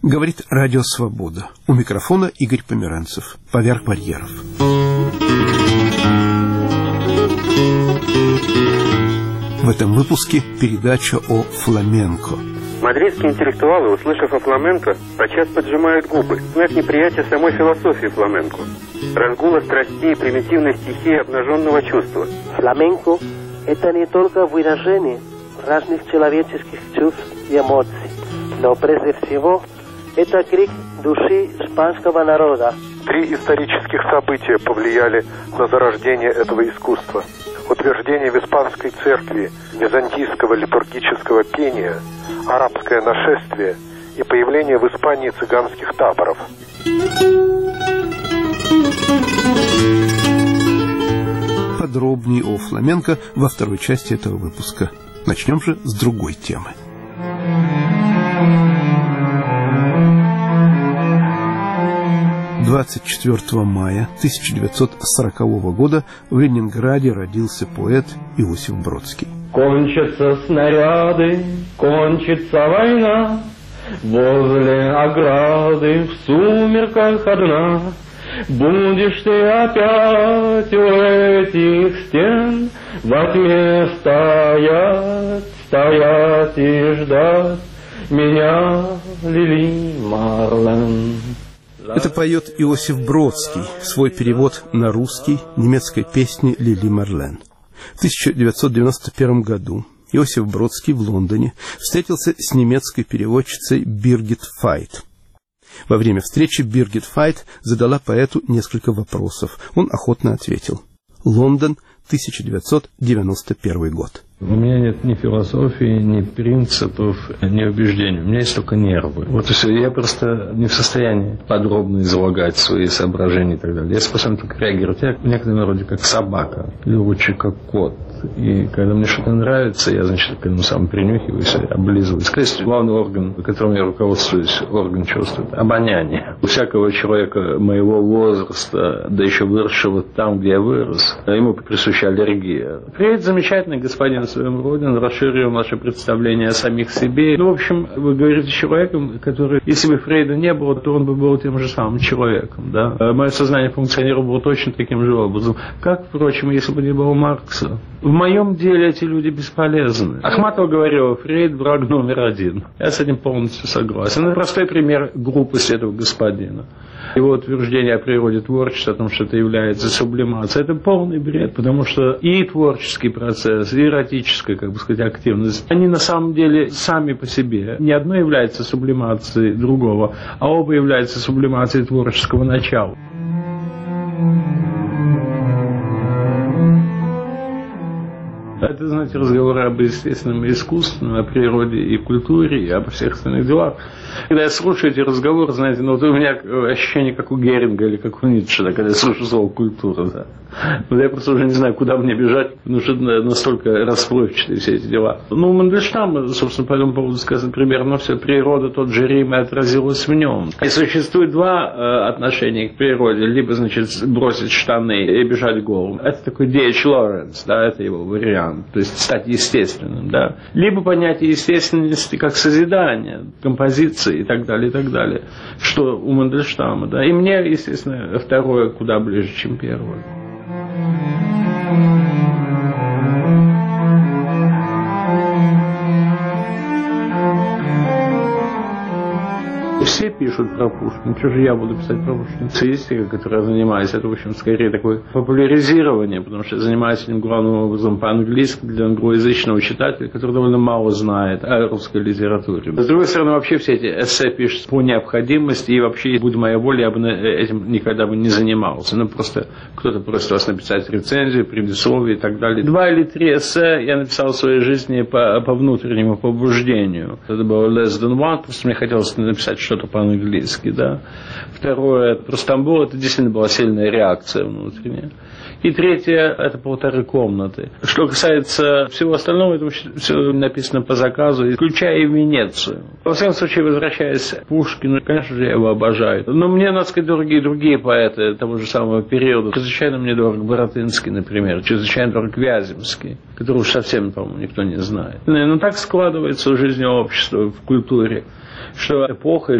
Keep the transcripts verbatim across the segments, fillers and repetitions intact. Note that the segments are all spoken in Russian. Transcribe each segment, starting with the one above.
Говорит Радио Свобода. У микрофона Игорь Померанцев. Поверх барьеров. В этом выпуске передача о фламенко. Мадридские интеллектуалы, услышав о фламенко, подчас поджимают губы. Знак неприятия самой философии фламенко. Разгула страстей и примитивной стихии обнаженного чувства. Фламенко – это не только выражение разных человеческих чувств и эмоций, но прежде всего это крик души испанского народа. Три исторических события повлияли на зарождение этого искусства. Утверждение в испанской церкви византийского литургического пения, арабское нашествие и появление в Испании цыганских таборов. Подробнее о фламенко во второй части этого выпуска. Начнем же с другой темы. двадцать четвёртого мая тысяча девятьсот сорокового года в Ленинграде родился поэт Иосиф Бродский. Кончатся снаряды, кончится война, возле ограды в сумерках одна. Будешь ты опять у этих стен, во тьме стоять, стоять и ждать меня, Лили Марлен. Это поет Иосиф Бродский, свой перевод на русский немецкой песни Лили Марлен. В тысяча девятьсот девяносто первом году Иосиф Бродский в Лондоне встретился с немецкой переводчицей Биргит Файт. Во время встречи Биргит Файт задала поэту несколько вопросов. Он охотно ответил. Лондон, тысяча девятьсот девяносто первый год. У меня нет ни философии, ни принципов, ни убеждений. У меня есть только нервы. Вот и все. Я просто не в состоянии подробно излагать свои соображения и так далее. Я способен только реагировать. Я в некотором роде как собака, или лучше как кот. И когда мне что-то нравится, я, значит, к этому сам принюхиваюсь, облизываюсь. Конечно, главный орган, которым я руководствуюсь, орган чувствует, обоняние. У всякого человека моего возраста, да еще выросшего там, где я вырос, ему присуща аллергия. Привет, замечательный господин в своем роде, он расширил наше представление о самих себе. Ну, в общем, вы говорите с человеком, который, если бы Фрейда не было, то он бы был тем же самым человеком, да. Мое сознание функционировало точно таким же образом. Как, впрочем, если бы не было Маркса. В моем деле эти люди бесполезны. Ахматова говорила, Фрейд враг номер один. Я с этим полностью согласен. Это простой пример глупости этого господина. Его утверждение о природе творчества, о том, что это является сублимацией, это полный бред, потому что и творческий процесс, и эротическая, как бы сказать, активность, они на самом деле сами по себе. Ни одно является сублимацией другого, а оба являются сублимацией творческого начала. Это, знаете, разговоры об естественном и искусственном, о природе и культуре, и обо всех остальных делах. Когда я слушаю эти разговоры, знаете, ну вот у меня ощущение, как у Геринга или как у Ницше, да, когда я слушаю слово «культура». Да. Но я просто уже не знаю, куда мне бежать, потому что настолько расплывчатые все эти дела. Ну, у Мандельштама, собственно, по этому поводу сказано примерно все. Природа, тот же Рим, и отразилась в нем. И существует два э, отношения к природе. Либо, значит, бросить штаны и бежать голым. Это такой ди эйч Лоренс, да, это его вариант. То есть стать естественным, да. Либо понятие естественности как созидание, композиции и так далее, и так далее. Что у Мандельштама, да. И мне, естественно, второе куда ближе, чем первое. Все пишут про Пушкина. Что же я буду писать про Пушкина? Эссеистика, которой я занимаюсь, это, в общем, скорее такое популяризирование, потому что я занимаюсь этим главным образом по-английски для англоязычного читателя, который довольно мало знает о русской литературе. С другой стороны, вообще все эти эссе пишут по необходимости, и вообще, будь моя воля, я бы этим никогда бы не занимался. Ну, просто кто-то просит вас написать рецензию, предисловие и так далее. Два или три эссе я написал в своей жизни по, по внутреннему побуждению. Это было less than one, просто мне хотелось написать что-то по-английски, да. Второе, про Стамбул, это действительно была сильная реакция внутренняя. И третье, это полторы комнаты. Что касается всего остального, это все написано по заказу, включая и Венецию. Во всяком случае, возвращаясь к Пушкину, конечно же, я его обожаю. Но мне, надо сказать, другие другие поэты того же самого периода. Чрезвычайно мне дорог Боротынский, например, чрезвычайно дорог Вяземский, которого уж совсем, по-моему, никто не знает. Но так складывается в жизни общества, в культуре, что эпоха или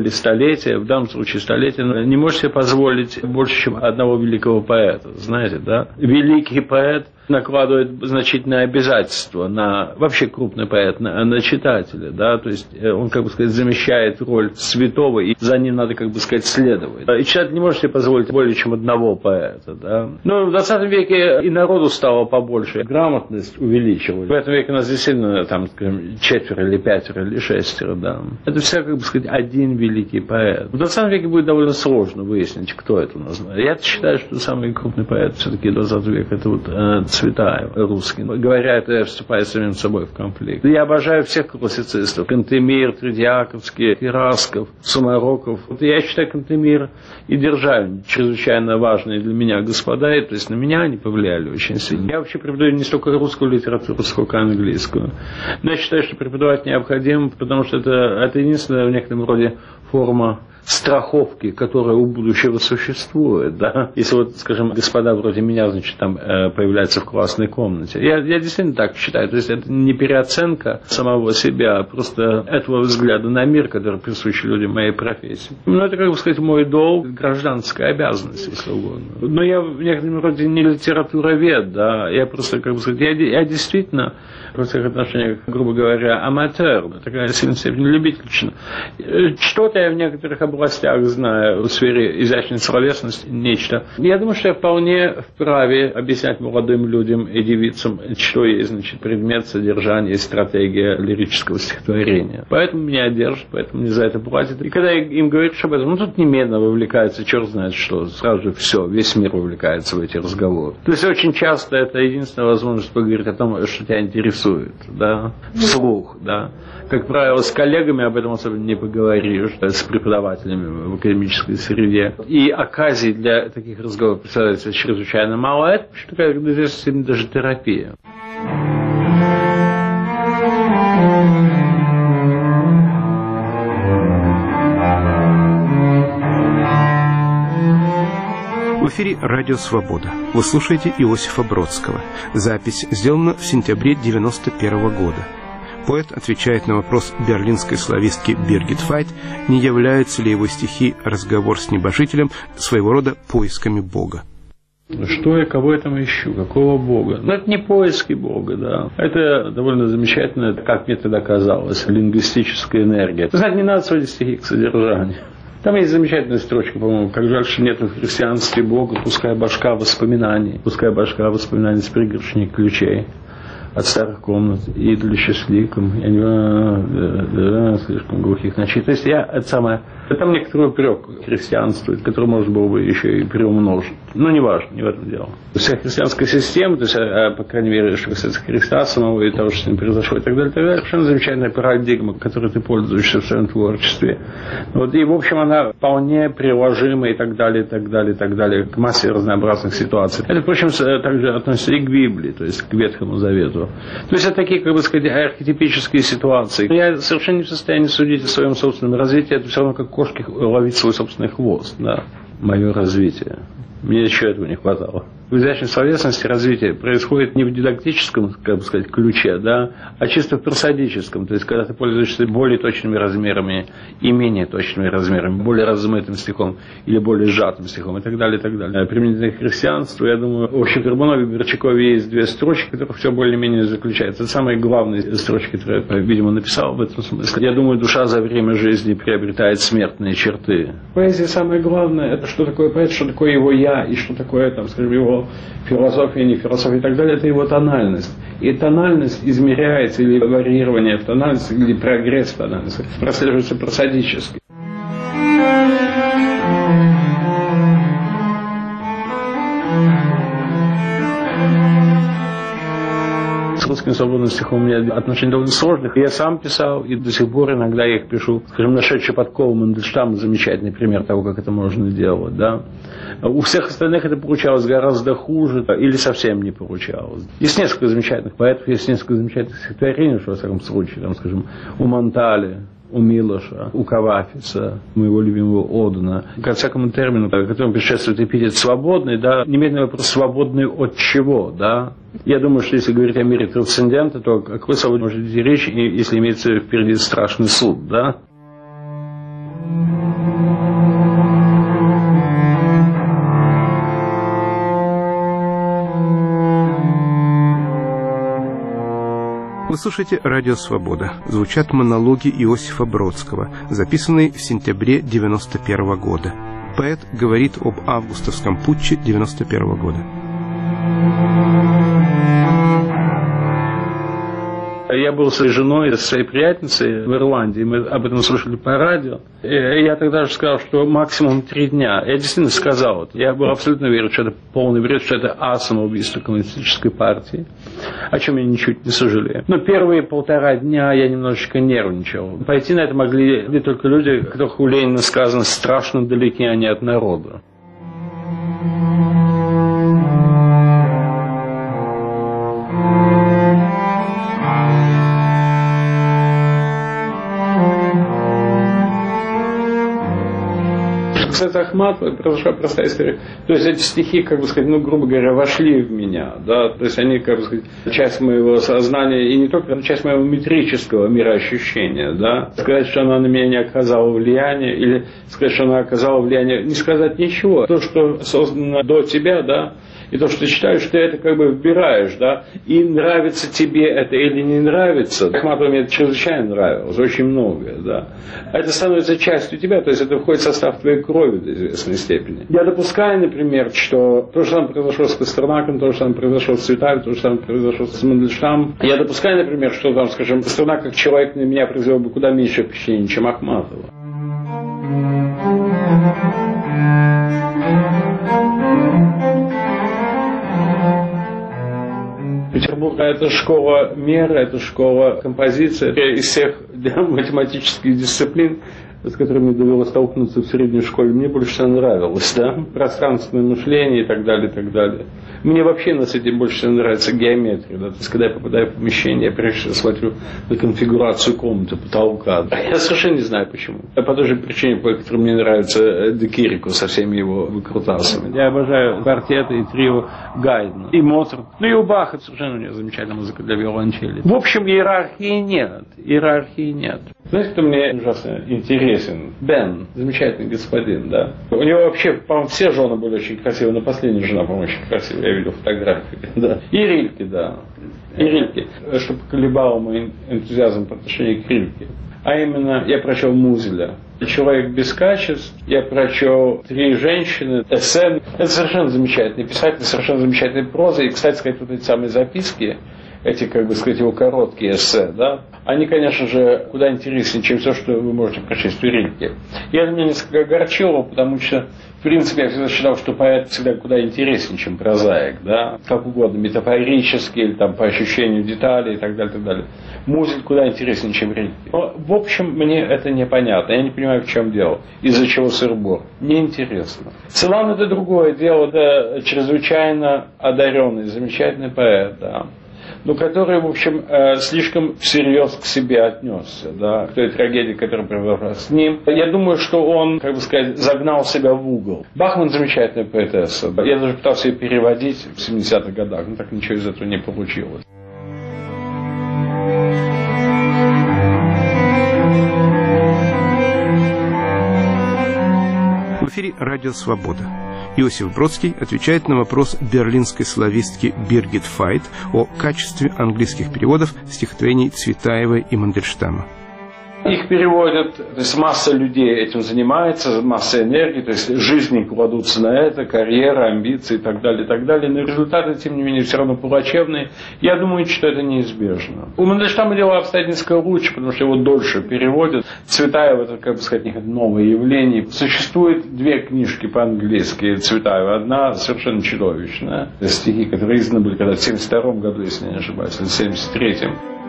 или столетия, в данном случае столетия, не может себе позволить больше, чем одного великого поэта, знаете, да? Великий поэт накладывает значительные обязательства на, вообще крупный поэт, на, на читателя, да, то есть он, как бы сказать, замещает роль святого, и за ним надо, как бы сказать, следовать. И читатель не может себе позволить более чем одного поэта, да. Но в двадцатом веке и народу стало побольше, грамотность увеличилась. В этом веке у нас действительно, там, скажем, четверо или пятеро или шестеро, да. Это все, как бы сказать, один великий поэт. В двадцатом веке будет довольно сложно выяснить, кто это у нас. Я считаю, что самый крупный поэт все-таки двадцатого века это вот Цветаев, русский. Говоря это, я вступаю с самим собой в конфликт. Я обожаю всех классицистов. Кантемир, Тредьяковский, Пирасков, Сумароков. Вот я считаю Кантемир и Державин чрезвычайно важные для меня господа, и, то есть на меня они повлияли очень сильно. Я вообще преподаю не столько русскую литературу, сколько английскую. Но я считаю, что преподавать необходимо, потому что это, это единственная в некотором роде форма страховки, которая у будущего существует, да. Если вот, скажем, господа вроде меня, значит, там э, появляются в классной комнате. Я, я действительно так считаю. То есть это не переоценка самого себя, а просто этого взгляда на мир, который присущ людям моей профессии. Ну, это, как бы сказать, мой долг, гражданская обязанность, если угодно. Но я в некотором роде не литературовед, да. Я просто, как бы сказать, я, я действительно в этих отношениях, грубо говоря, аматер, такая сильная степень любительщина. Что-то я в некоторых областях знаю в сфере изящной словесности, нечто. Я думаю, что я вполне вправе объяснять молодым людям и девицам, что есть, значит, предмет, содержание и стратегия лирического стихотворения. Поэтому меня держат, поэтому мне за это платят. И когда им говоришь об этом, ну тут немедленно вовлекается, черт знает что, сразу же все, весь мир вовлекается в эти разговоры. То есть очень часто это единственная возможность поговорить о том, что тебя интересует, да, вслух, да. Как правило, с коллегами об этом особенно не поговоришь, с преподавателями в академической среде. И оказий для таких разговоров представляется чрезвычайно мало. Это такая, даже терапия. В эфире «Радио Свобода». Вы слушаете Иосифа Бродского. Запись сделана в сентябре девяносто первого года. Поэт отвечает на вопрос берлинской славистки Биргит Файт, не являются ли его стихи «Разговор с небожителем» своего рода поисками Бога. Что я, кого я там ищу, какого Бога? Ну, это не поиски Бога, да. Это довольно замечательно, как мне тогда казалось, лингвистическая энергия. Вы знаете, не надо сводить стихи к содержанию. Там есть замечательная строчка, по-моему, как жаль, что нет в христианстве Бога, пускай башка воспоминаний, пускай башка воспоминаний с пригоршней ключей от старых комнат, и для счастливым, я не да, да, слишком глухих ночей. То есть я, это самое, там некоторый упрек христианству, который можно было бы еще и приумножить. Но не важно, не в этом дело. Вся христианская система, то есть, по крайней мере, что касается Христа самого и того, что с ним произошло, и так далее, и так далее, совершенно замечательная парадигма, которой ты пользуешься в своем творчестве. Вот, и, в общем, она вполне приложима и так далее, и так далее, и так далее, к массе разнообразных ситуаций. Это, впрочем, также относится и к Библии, то есть к Ветхому Завету. То есть это такие, как бы сказать, архетипические ситуации. Я совершенно не в состоянии судить о своем собственном развитии. Это все равно как кошке ловить свой собственный хвост. Да. Мое развитие. Мне еще этого не хватало. В изящной словесности развитие происходит не в дидактическом, как бы сказать, ключе, да, а чисто в просадическом. То есть, когда ты пользуешься более точными размерами и менее точными размерами, более размытым стихом или более сжатым стихом и так далее, и так далее. Применительно к христианству, я думаю, в Щербанове и Берчакове есть две строчки, которые все более-менее заключаются. Это самые главные строчки, которые я, видимо, написал в этом смысле. Я думаю, душа за время жизни приобретает смертные черты. Поэзия самое главное, это что такое поэт, что такое его я и что такое, там, скажем, его философия, не философия и так далее, это его тональность. И тональность измеряется, или варьирование в тональности, или прогресс в тональности, прослеживается просадически. С русским свободным стихом у меня отношения довольно сложных. Я сам писал, и до сих пор иногда я их пишу. Скажем, нашедший подкол Мандельштам замечательный пример того, как это можно делать. Да? У всех остальных это получалось гораздо хуже или совсем не получалось. Есть несколько замечательных поэтов, есть несколько замечательных стихотворений, во всяком случае, там, скажем, у Монтале, у Милоша, у Кавафиса, моего любимого Одена. Ко всякому термину, которому предшествует эпитет «свободный», да, немедленно вопрос «свободный от чего», да. Я думаю, что если говорить о мире трансцендента, то о какой свободе может идти речь, если имеется впереди страшный суд, да. Вы слушаете «Радио Свобода». Звучат монологи Иосифа Бродского, записанные в сентябре девяносто первого года. Поэт говорит об августовском путче девяносто первого года. Я был с женой, с своей приятельницей в Ирландии, мы об этом слушали по радио. И я тогда же сказал, что максимум три дня. Я действительно сказал это. Я был абсолютно уверен, что это полный бред, что это а самоубийство коммунистической партии, о чем я ничуть не сожалею. Но первые полтора дня я немножечко нервничал. Пойти на это могли не только люди, которых у Ленина сказано, страшно далеки они от народа. Кстати, Ахматова, произошла простая история. То есть эти стихи, как бы сказать, ну, грубо говоря, вошли в меня, да, то есть они, как бы сказать, часть моего сознания, и не только, но часть моего метрического мироощущения, да. Сказать, что она на меня не оказала влияния, или сказать, что она оказала влияние, не сказать ничего. То, что создано до тебя, да, и то, что ты читаешь, ты это как бы вбираешь, да, и нравится тебе это или не нравится. Ахматова мне это чрезвычайно нравилось, очень многое, да. Это становится частью тебя, то есть это входит в состав твоей крови до известной степени. Я допускаю, например, что то же самое произошло с Пастернаком, то же самое произошло с Цветаевым, то же самое произошло с Мандельштамом. Я допускаю, например, что там, скажем, Пастернак как человек на меня произвел бы куда меньше впечатления, чем Ахматова. Петербург – это школа меры, это школа композиции. Из всех математических дисциплин, с которыми довелось столкнуться в средней школе, мне больше всего нравилось, да? Пространственное мышление и так далее, и так далее. Мне вообще на свете больше всего нравится геометрия, да? То есть, когда я попадаю в помещение, я прежде всего смотрю на конфигурацию комнаты, потолка. Я совершенно не знаю почему. По той же причине, по которой мне нравится Де Кирико со всеми его выкрутасами. Я обожаю квартеты и трио Гайдна, и Моцарт. Ну и у Баха совершенно у него замечательная музыка для виолончели. В общем, иерархии нет. Иерархии нет. Знаете, кто мне ужасно интересен? Бен, замечательный господин, да. У него вообще, по-моему, все жены были очень красивые, но последняя жена, по-моему, очень красивая, я видел фотографии, да. И Рильке, да. И Рильке, что поколебало мой энтузиазм по отношению к Рильке. А именно, я прочел Музеля. «Человек без качеств», я прочел «Три женщины», эссе. Это совершенно замечательный писатель, совершенно замечательная проза. И, кстати сказать, вот эти самые записки, эти, как бы сказать, его короткие эссе, да, они, конечно же, куда интереснее, чем все, что вы можете прочесть в Рильке. И это меня несколько огорчило, потому что, в принципе, я всегда считал, что поэт всегда куда интереснее, чем прозаик, да, как угодно, метафорически, или там по ощущению деталей и так далее, и так далее. Музель куда интереснее, чем Рильке. Но, в общем, мне это непонятно, я не понимаю, в чем дело, из-за чего сыр-бор. Неинтересно. Целан — это другое дело, да, чрезвычайно одаренный, замечательный поэт, да. Но который, в общем, э, слишком всерьез к себе отнесся, да, к той трагедии, которая произошла с ним. Я думаю, что он, как бы сказать, загнал себя в угол. Бахман — замечательная поэтесса. Я даже пытался ее переводить в семидесятых годах, но так ничего из этого не получилось. В эфире «Радио Свобода». Иосиф Бродский отвечает на вопрос берлинской славистки Биргит Файт о качестве английских переводов стихотворений Цветаевой и Мандельштама. Их переводят, то есть масса людей этим занимается, масса энергии, то есть жизни кладутся на это, карьера, амбиции и так далее, и так далее. Но результаты, тем не менее, все равно плачевные. Я думаю, что это неизбежно. У Мандельштама дело обстоит несколько лучше, потому что его дольше переводят. Цветаева — это, как бы сказать, новое явление. Существует две книжки по-английски Цветаева. Одна совершенно чудовищная. Это стихи, которые изданы были когда в семьдесят втором году, если не ошибаюсь, или в семьдесят третьем.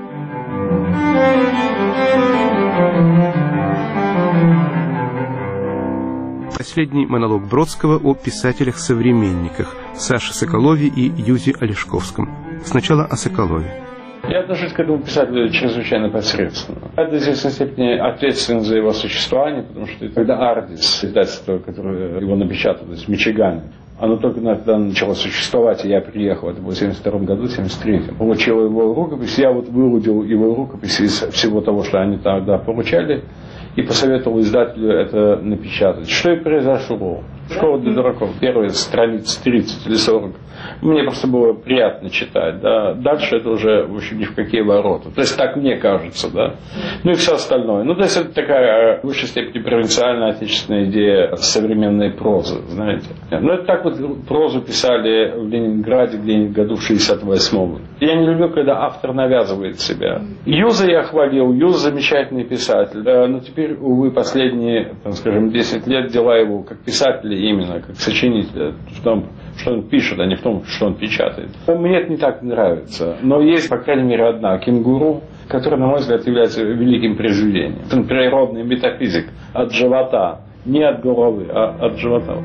Последний монолог Бродского о писателях-современниках Саше Соколове и Юзе Олешковском. Сначала о Соколове. Я отношусь к этому писателю чрезвычайно посредственно. Это в известной степени ответственно за его существование, потому что когда Ардис, издательство, которое его напечатало в Мичигане, оно только тогда начало существовать, и я приехал, это было в семьдесят втором году, в семьдесят третьем. Получил его рукопись, я вот выудил его рукопись из всего того, что они тогда получали, и посоветовал издателю это напечатать. Что и произошло. Школа для дураков, первые страницы тридцать или сорок. Мне просто было приятно читать, да. Дальше это уже, в общем, ни в какие ворота. То есть так мне кажется, да. Ну и все остальное. Ну, то есть это такая в высшей степени провинциальная отечественная идея современной прозы, знаете. Ну, это так вот прозу писали в Ленинграде где-нибудь году в шестьдесят восьмом. Я не люблю, когда автор навязывает себя. Юза я хвалил, Юза замечательный писатель. Да, но теперь, увы, последние, там, скажем, десять лет дела его как писателя именно, как сочинителя, что он, что он пишет, а не в том, что он печатает. Мне это не так нравится. Но есть, по крайней мере, одна «Кенгуру», которая, на мой взгляд, является великим произведением. Это природный метафизик от живота. Не от головы, а от живота.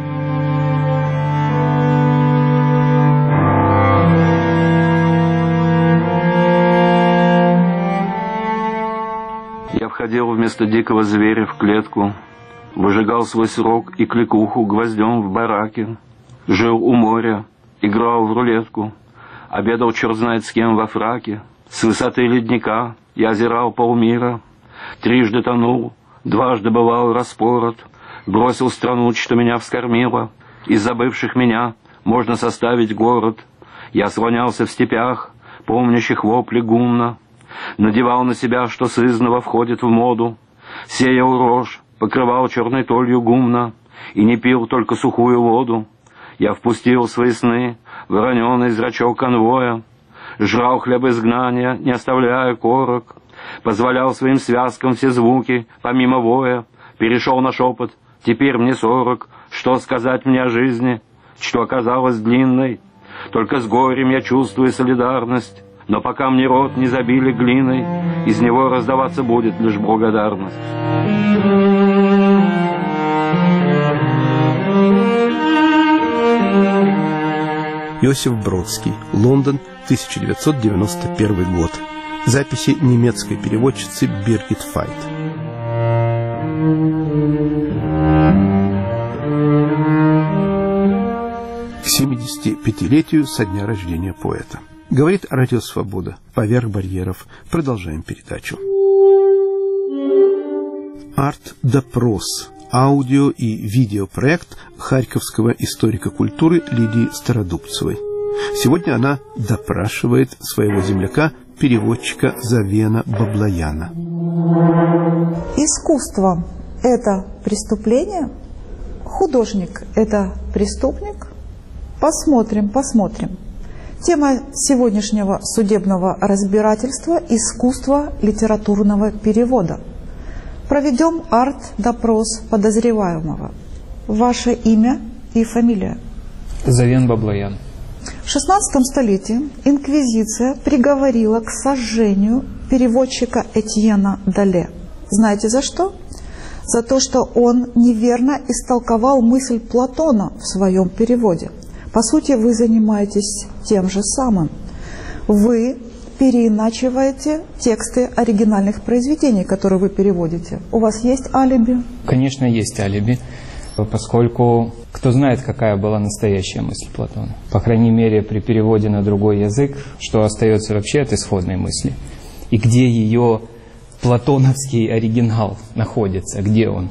Я входил вместо дикого зверя в клетку, выжигал свой срок и кликуху гвоздем в бараке, жил у моря, играл в рулетку, обедал черт знает с кем во фраке. С высоты ледника я озирал полмира, трижды тонул, дважды бывал распорот, бросил страну, что меня вскормила, из забывших меня можно составить город. Я слонялся в степях, помнящих вопли гумна, надевал на себя, что сызнова входит в моду, сеял рожь, покрывал черной толью гумна и не пил только сухую воду. Я впустил в свои сны вороненый зрачок конвоя, жрал хлеб изгнания, не оставляя корок, позволял своим связкам все звуки, помимо воя, перешел на шепот, теперь мне сорок, что сказать мне о жизни, что оказалось длинной, только с горем я чувствую солидарность, но пока мне рот не забили глиной, из него раздаваться будет лишь благодарность. Иосиф Бродский, Лондон, тысяча девятьсот девяносто первый год. Записи немецкой переводчицы Биргит Файт. К семидесятипятилетию со дня рождения поэта. Говорит Радио Свобода. Поверх барьеров. Продолжаем передачу. Арт-допрос. Аудио- и видеопроект харьковского историка культуры Лидии Стародубцевой. Сегодня она допрашивает своего земляка, переводчика Завена Баблояна. Искусство – это преступление? Художник – это преступник? Посмотрим, посмотрим. Тема сегодняшнего судебного разбирательства – искусство литературного перевода. Проведем арт-допрос подозреваемого. Ваше имя и фамилия? Завен Баблоян. В шестнадцатом столетии инквизиция приговорила к сожжению переводчика Этьена Дале. Знаете за что? За то, что он неверно истолковал мысль Платона в своем переводе. По сути, вы занимаетесь тем же самым. Вы переиначиваете тексты оригинальных произведений, которые вы переводите. У вас есть алиби? Конечно, есть алиби, поскольку кто знает, какая была настоящая мысль Платона. По крайней мере, при переводе на другой язык, что остается вообще от исходной мысли. И где ее платоновский оригинал находится, где он?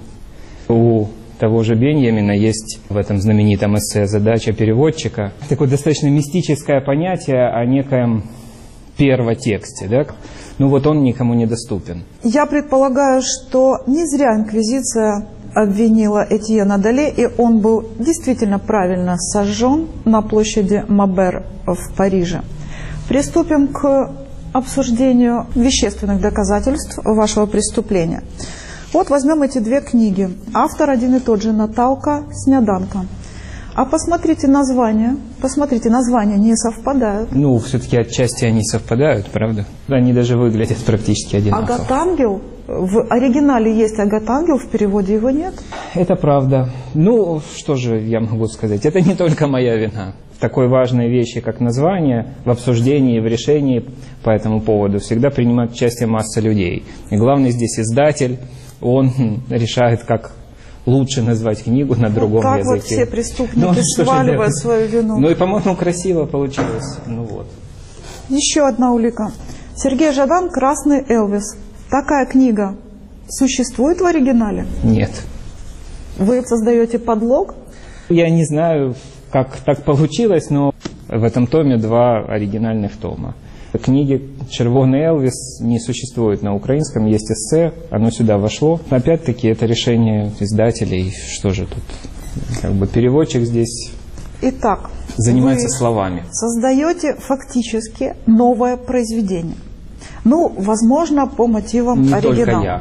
У того же Беньямина есть в этом знаменитом эссе «Задача переводчика» такое достаточно мистическое понятие о некоем первотексте, да? Ну вот он никому не доступен. Я предполагаю, что не зря инквизиция обвинила Этьена Дале, и он был действительно правильно сожжен на площади Мабер в Париже. Приступим к обсуждению вещественных доказательств вашего преступления. Вот возьмем эти две книги. Автор один и тот же, Наталка Сняданка. А посмотрите названия. Посмотрите, названия не совпадают. Ну, все-таки отчасти они совпадают, правда? Они даже выглядят практически одинаково. Агатангел? В оригинале есть Агатангел, в переводе его нет? Это правда. Ну, что же я могу сказать? Это не только моя вина. В такой важной вещи, как название, в обсуждении, в решении по этому поводу всегда принимает участие масса людей. И главный здесь издатель, он решает, как лучше назвать книгу на другом так языке. Вот все преступники ну, сваливают свою вину. Ну и, по-моему, красиво получилось. Ну вот. Еще одна улика. Сергей Жадан «Красный Элвис». Такая книга существует в оригинале? Нет. Вы создаете подлог? Я не знаю, как так получилось, но в этом томе два оригинальных тома. Книги «Червоный Элвис» не существует на украинском, есть эссе, оно сюда вошло. Опять-таки, это решение издателей, что же тут, как бы переводчик здесь Итак, занимается вы словами. Создаете фактически новое произведение. Ну, возможно, по мотивам не оригинала. Только я.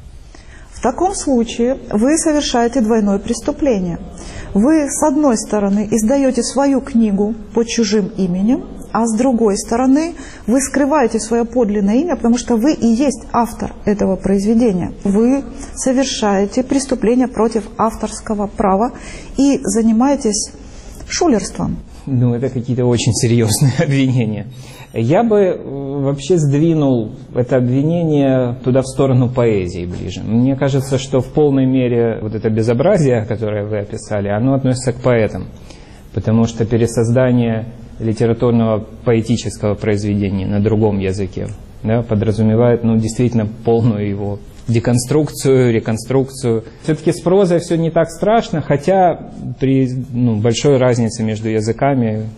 В таком случае вы совершаете двойное преступление. Вы, с одной стороны, издаете свою книгу под чужим именем, а с другой стороны, вы скрываете свое подлинное имя, потому что вы и есть автор этого произведения. Вы совершаете преступление против авторского права и занимаетесь шулерством. Ну, это какие-то очень серьезные обвинения. Я бы вообще сдвинул это обвинение туда, в сторону поэзии ближе. Мне кажется, что в полной мере вот это безобразие, которое вы описали, оно относится к поэтам. Потому что пересоздание литературного поэтического произведения на другом языке, да, подразумевает, ну, действительно полную его деконструкцию, реконструкцию. Все-таки с прозой все не так страшно, хотя при ну, большой разнице между языками,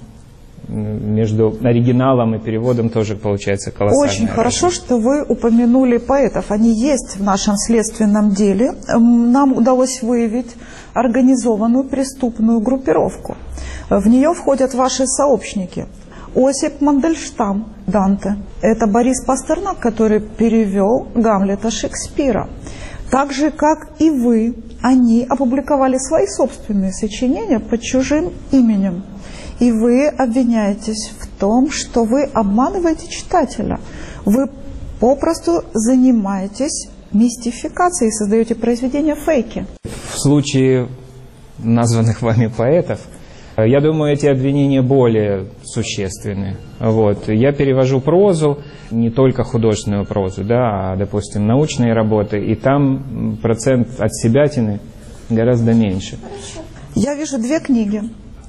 между оригиналом и переводом тоже получается колоссальная Очень разница. хорошо, что вы упомянули поэтов. Они есть в нашем следственном деле. Нам удалось выявить организованную преступную группировку. В нее входят ваши сообщники. Осип Мандельштам, Данте. Это Борис Пастернак, который перевел Гамлета Шекспира. Так же, как и вы, они опубликовали свои собственные сочинения под чужим именем. И вы обвиняетесь в том, что вы обманываете читателя. Вы попросту занимаетесь мистификацией, создаете произведения фейки. В случае названных вами поэтов, я думаю, эти обвинения более существенны. Вот. Я перевожу прозу, не только художественную прозу, да, а, допустим, научные работы, и там процент отсебятины гораздо меньше. Я вижу две книги.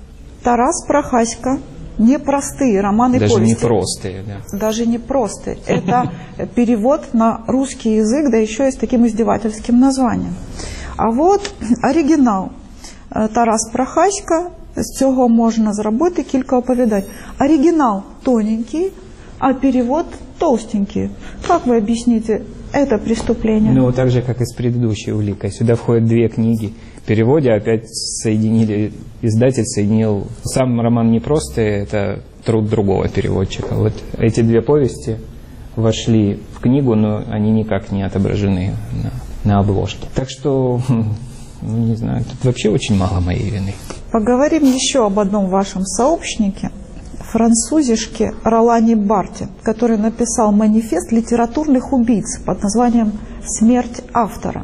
Тарас Прохасько, непростые романы Даже повести. не простые, да. Даже не простые. Это перевод на русский язык, да еще и с таким издевательским названием. А вот оригінал Тарас Прохасько, з цього можна зробити кілька оповідань. Оригинал тоненький, а перевод толстенький. Как вы объясните это преступление? Ну, так же, как и с предыдущей уликой. Сюда входят две книги. В переводе опять соединили, издатель соединил. Сам роман не просто, это труд другого переводчика. Вот эти две повести вошли в книгу, но они никак не отображены на, на обложке. Так что, ну, не знаю, тут вообще очень мало моей вины. Поговорим еще об одном вашем сообщнике, французишке Ролане Барте, который написал манифест литературных убийц под названием «Смерть автора».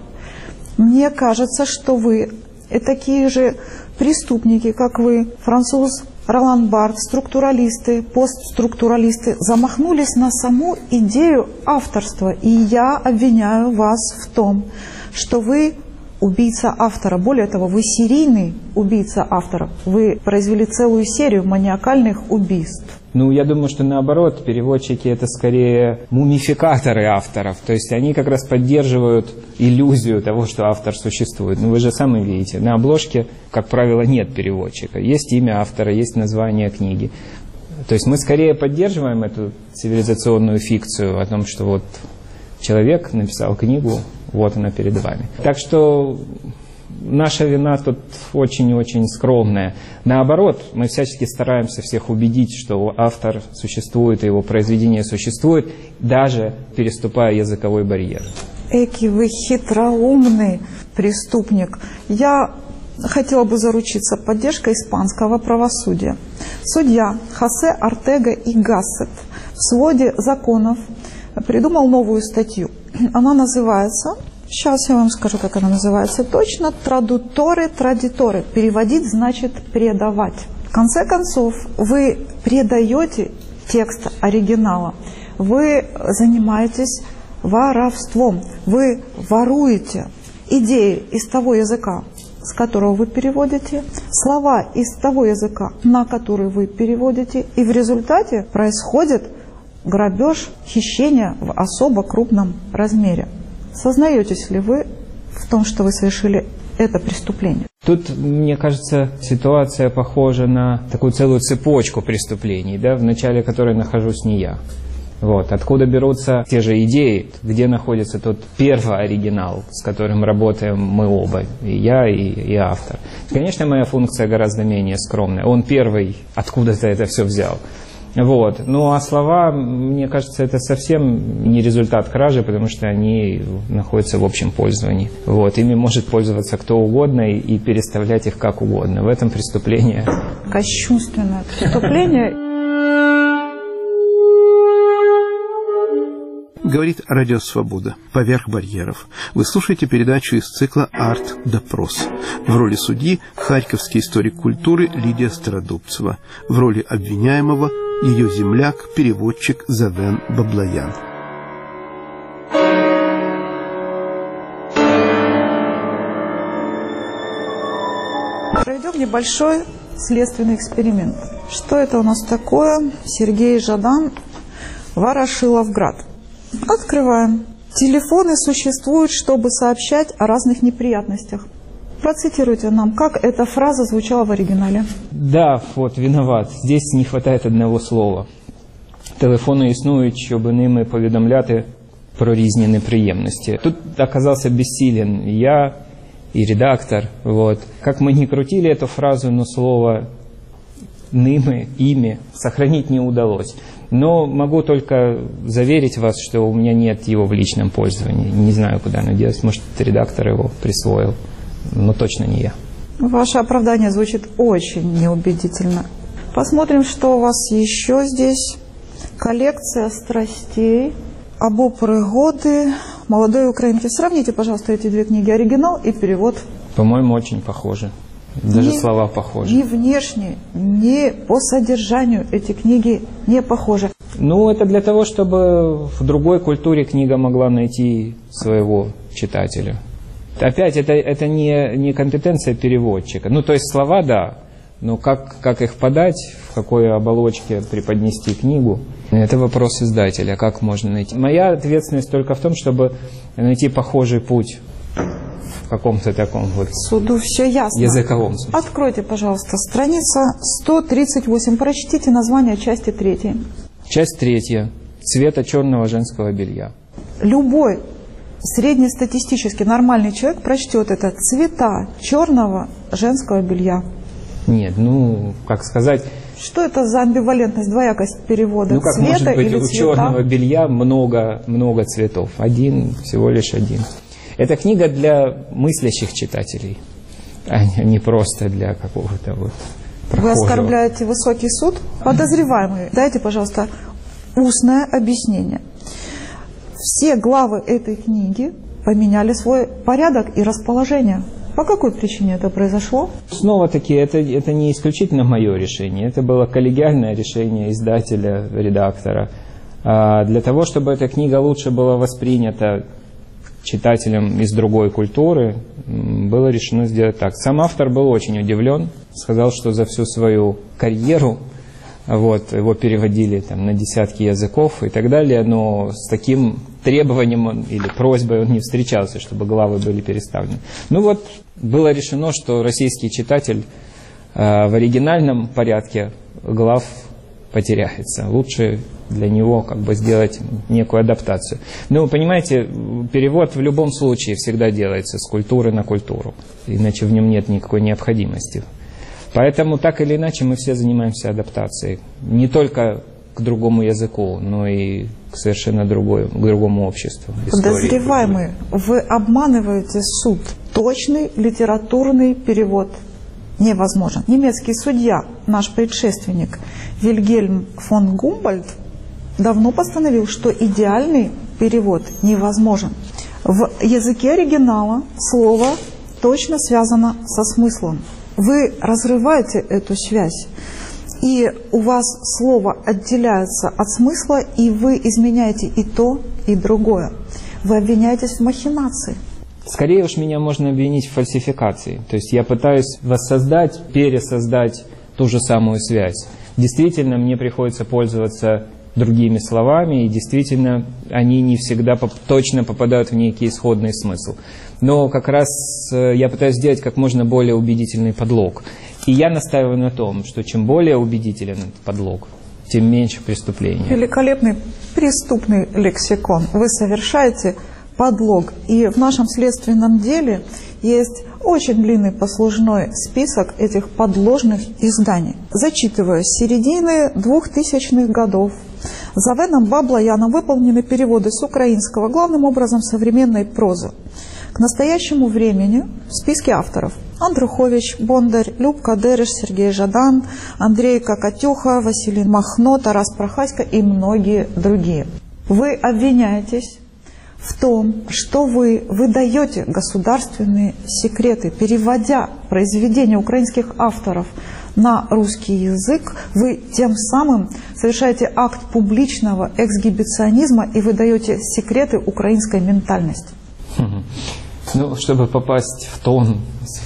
Мне кажется, что вы и такие же преступники, как вы, француз Ролан Барт, структуралисты, постструктуралисты, замахнулись на саму идею авторства. И я обвиняю вас в том, что вы убийца автора. Более того, вы серийный убийца автора. Вы произвели целую серию маниакальных убийств. Ну, я думаю, что наоборот, переводчики это скорее мумификаторы авторов. То есть они как раз поддерживают иллюзию того, что автор существует. Ну, вы же сами видите, на обложке, как правило, нет переводчика. Есть имя автора, есть название книги. То есть мы скорее поддерживаем эту цивилизационную фикцию о том, что вот человек написал книгу, вот она перед вами. Так что наша вина тут очень-очень скромная. Наоборот, мы всячески стараемся всех убедить, что автор существует, и его произведение существует, даже переступая языковой барьер. Эки вы хитроумный преступник. Я хотела бы заручиться поддержкой испанского правосудия. Судья Хосе Ортега и Гассет в своде законов придумал новую статью. Она называется, сейчас я вам скажу, как она называется точно, «Традуторе традиторе». Переводить значит «предавать». В конце концов, вы предаете текст оригинала. Вы занимаетесь воровством. Вы воруете идеи из того языка, с которого вы переводите, слова из того языка, на который вы переводите, и в результате происходит грабеж, хищение в особо крупном размере. Сознаетесь ли вы в том, что вы совершили это преступление. Тут, мне кажется, ситуация похожа на такую целую цепочку преступлений, да, в начале которой нахожусь не я. Вот. Откуда берутся те же идеи, где находится тот первый оригинал, с которым работаем мы оба, и я, и, и автор. Конечно, моя функция гораздо менее скромная. Он первый откуда-то это все взял. Вот. Ну а слова, мне кажется, это совсем не результат кражи, потому что они находятся в общем пользовании. Вот. Ими может пользоваться кто угодно и, и переставлять их как угодно. В этом преступление. Кощунственное преступление. Говорит Радио Свобода. Поверх барьеров. Вы слушаете передачу из цикла «Арт-допрос». В роли судьи харьковский историк культуры Лидия Стародубцева. В роли обвиняемого ее земляк, переводчик Завен Баблоян. Проведем небольшой следственный эксперимент. Что это у нас такое? Сергей Жадан, Ворошиловград. Открываем. Телефоны существуют, чтобы сообщать о разных неприятностях. Процитируйте нам, как эта фраза звучала в оригинале. Да, вот, виноват. Здесь не хватает одного слова. Телефони існують, щоб ними повідомляти про різні неприємності. Тут оказался бессилен я и редактор. Вот. Как мы ни крутили эту фразу, но слово «ними», «ими» сохранить не удалось. Но могу только заверить вас, что у меня нет его в личном пользовании. Не знаю, куда оно делось. Может, редактор его присвоил. Но точно не я. Ваше оправдание звучит очень неубедительно. Посмотрим, что у вас еще здесь. Коллекция страстей. Або пригоды молодой украинки. Сравните, пожалуйста, эти две книги. Оригинал и перевод. По-моему, очень похожи. Даже ни, слова похожи. Ни внешне, ни по содержанию эти книги не похожи. Ну, это для того, чтобы в другой культуре книга могла найти своего читателя. Опять, это, это не, не компетенция переводчика. Ну, то есть слова, да, но как, как их подать, в какой оболочке преподнести книгу, это вопрос издателя, как можно найти. Моя ответственность только в том, чтобы найти похожий путь в каком-то таком вот суду все ясно. Языковом смысле. Откройте, пожалуйста, страница сто тридцать восемь. Прочтите название части третьей. Часть третья. Цвета черного женского белья. Любой среднестатистически нормальный человек прочтет это: цвета черного женского белья. Нет, ну, как сказать... Что это за амбивалентность, двоякость перевода? Ну, как цвета может быть или у цвета? черного белья много, много цветов? Один, всего лишь один. Это книга для мыслящих читателей, а не просто для какого-то вот прохожего. Вы оскорбляете высокий суд? Подозреваемый, дайте, пожалуйста, устное объяснение. Все главы этой книги поменяли свой порядок и расположение. По какой причине это произошло? Снова-таки, это, это не исключительно мое решение. Это было коллегиальное решение издателя, редактора. А для того, чтобы эта книга лучше была воспринята читателям из другой культуры, было решено сделать так. Сам автор был очень удивлен. Сказал, что за всю свою карьеру вот, его переводили там, на десятки языков и так далее, но с таким требованием он, или просьбой он не встречался, чтобы главы были переставлены. Ну вот, было решено, что российский читатель э, в оригинальном порядке глав потеряется. Лучше для него как бы сделать некую адаптацию. Ну, понимаете, перевод в любом случае всегда делается с культуры на культуру, иначе в нем нет никакой необходимости. Поэтому так или иначе мы все занимаемся адаптацией. Не только к другому языку, но и к совершенно другой, к другому обществу. Подозреваемый, вы обманываете суд. Точный литературный перевод невозможен. Немецкий судья, наш предшественник Вильгельм фон Гумбольдт, давно постановил, что идеальный перевод невозможен. В языке оригинала слово точно связано со смыслом. Вы разрываете эту связь, и у вас слово отделяется от смысла, и вы изменяете и то, и другое. Вы обвиняетесь в махинации. Скорее уж меня можно обвинить в фальсификации. То есть я пытаюсь воссоздать, пересоздать ту же самую связь. Действительно, мне приходится пользоваться другими словами, и действительно они не всегда поп- точно попадают в некий исходный смысл. Но как раз э, я пытаюсь сделать как можно более убедительный подлог. И я настаиваю на том, что чем более убедителен этот подлог, тем меньше преступлений. Великолепный преступный лексикон. Вы совершаете подлог. И в нашем следственном деле есть очень длинный послужной список этих подложных изданий. Зачитываю. С середины двухтысячных годов Завеном Баблояном выполнены переводы с украинского, главным образом современной прозы. К настоящему времени в списке авторов Андрухович, Бондарь, Любка Дереш, Сергей Жадан, Андрей Кокотюха, Василий Махно, Тарас Прохасько и многие другие. Вы обвиняетесь в том, что вы выдаете государственные секреты, переводя произведения украинских авторов на русский язык, вы тем самым совершаете акт публичного эксгибиционизма и выдаете секреты украинской ментальности. Ну, чтобы попасть в тон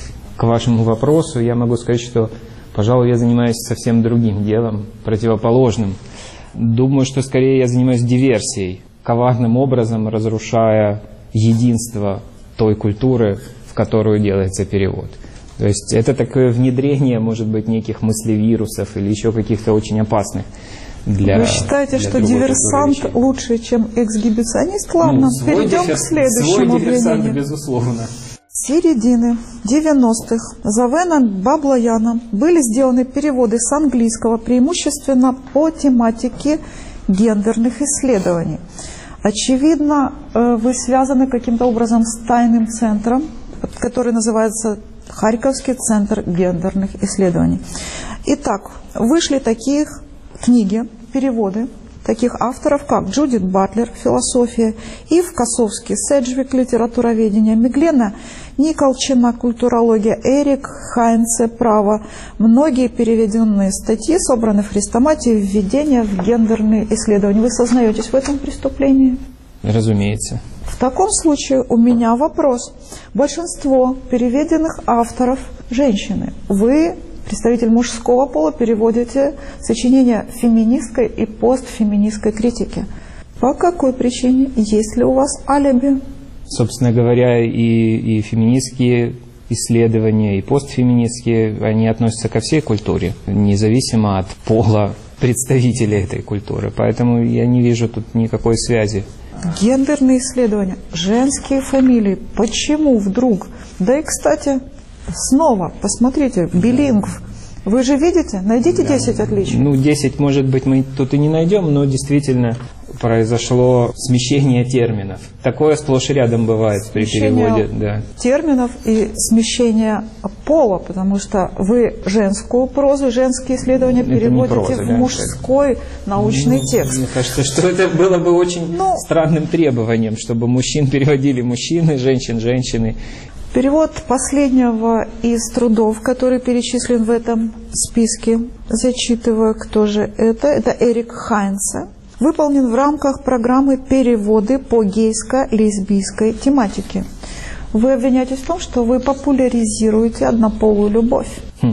к вашему вопросу, я могу сказать, что, пожалуй, я занимаюсь совсем другим делом, противоположным. Думаю, что скорее я занимаюсь диверсией, коварным образом разрушая единство той культуры, в которую делается перевод. То есть это такое внедрение, может быть, неких мыслевирусов или еще каких-то очень опасных для... Вы считаете, для что диверсант лучше, чем эксгибиционист? Ладно, ну, перейдем дифер... к следующему свой диверсант, обвинению. безусловно. С середины девяностых Завеном Баблояном были сделаны переводы с английского преимущественно по тематике гендерных исследований. Очевидно, вы связаны каким-то образом с тайным центром, который называется Харьковский центр гендерных исследований. Итак, вышли такие книги, переводы таких авторов, как Джудит Батлер «Философия», Ив Косовский «Седжвик. Литературоведение», Миглена Николчина «Культурология», Эрик Хайнце «Право». Многие переведенные статьи собраны в Хрестоматии «Введение в гендерные исследования». Вы сознаетесь в этом преступлении? Разумеется. В таком случае у меня вопрос. Большинство переведенных авторов – женщины. Вы, представитель мужского пола, переводите сочинения феминистской и постфеминистской критики. По какой причине? Есть ли у вас алиби? Собственно говоря, и, и феминистские исследования, и постфеминистские, они относятся ко всей культуре, независимо от пола представителей этой культуры. Поэтому я не вижу тут никакой связи. Гендерные исследования, женские фамилии. Почему вдруг? Да и, кстати, снова, посмотрите, билингв. Вы же видите? Найдите да. десять отличий. Ну, десять, может быть, мы тут и не найдем, но действительно произошло смещение терминов. Такое сплошь и рядом бывает при смещение переводе. Да. Терминов и смещение пола, потому что вы женскую прозу, женские исследования это переводите проза, в да, мужской это... научный ну, текст. Мне кажется, что это было бы очень ну, странным требованием, чтобы мужчин переводили мужчины, женщин женщины. Перевод последнего из трудов, который перечислен в этом списке, зачитываю, кто же это, это Эрик Хайнце, выполнен в рамках программы «Переводы по гейско-лесбийской тематике». Вы обвиняетесь в том, что вы популяризируете однополую любовь.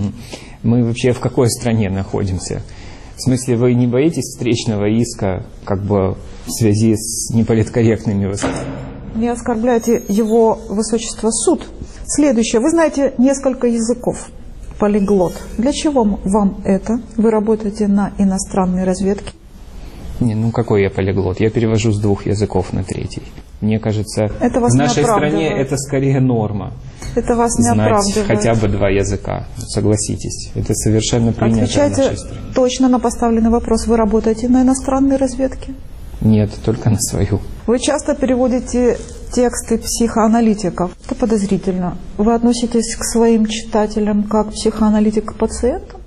Мы вообще в какой стране находимся? В смысле, вы не боитесь встречного иска как бы в связи с неполиткорректными высказываниями? Не оскорбляйте его высочество суд. Следующее. Вы знаете несколько языков. Полиглот. Для чего вам это? Вы работаете на иностранной разведке? Не, ну какой я полиглот? Я перевожу с двух языков на третий. Мне кажется, это вас в нашей стране это скорее норма. Это вас не знать оправдывает. Хотя бы два языка. Согласитесь. Это совершенно принято Отвечайте в нашей стране. Точно на поставленный вопрос. Вы работаете на иностранной разведке? Нет, только на свою. Вы часто переводите тексты психоаналитиков. Это подозрительно. Вы относитесь к своим читателям как психоаналитик к пациентам?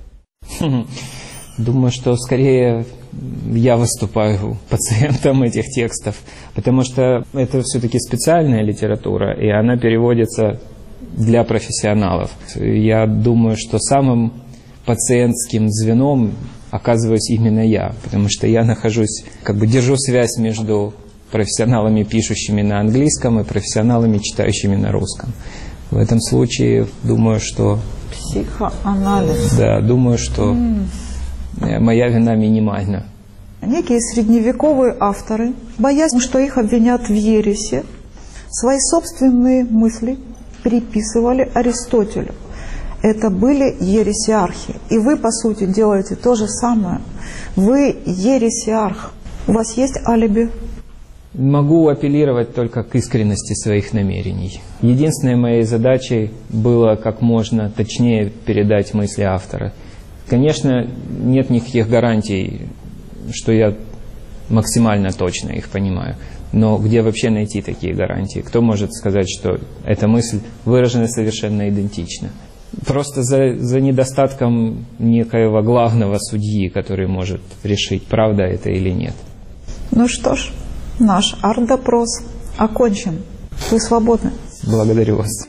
Думаю, что скорее я выступаю пациентом этих текстов, потому что это все-таки специальная литература, и она переводится для профессионалов. Я думаю, что самым пациентским звеном оказываюсь именно я, потому что я нахожусь, как бы держу связь между профессионалами, пишущими на английском, и профессионалами, читающими на русском. В этом случае, думаю, что... Психоанализ. Да, думаю, что mm. моя вина минимальна. некие средневековые авторы, боясь, что их обвинят в ереси, свои собственные мысли приписывали Аристотелю. Это были ересиархи. И вы, по сути, делаете то же самое. Вы ересиарх. У вас есть алиби? Могу апеллировать только к искренности своих намерений. Единственной моей задачей было как можно точнее передать мысли автора. Конечно, нет никаких гарантий, что я максимально точно их понимаю. Но где вообще найти такие гарантии? Кто может сказать, что эта мысль выражена совершенно идентично? Просто за, за недостатком некоего главного судьи, который может решить, правда это или нет. Ну что ж, наш арт-допрос окончен. Вы свободны. Благодарю вас.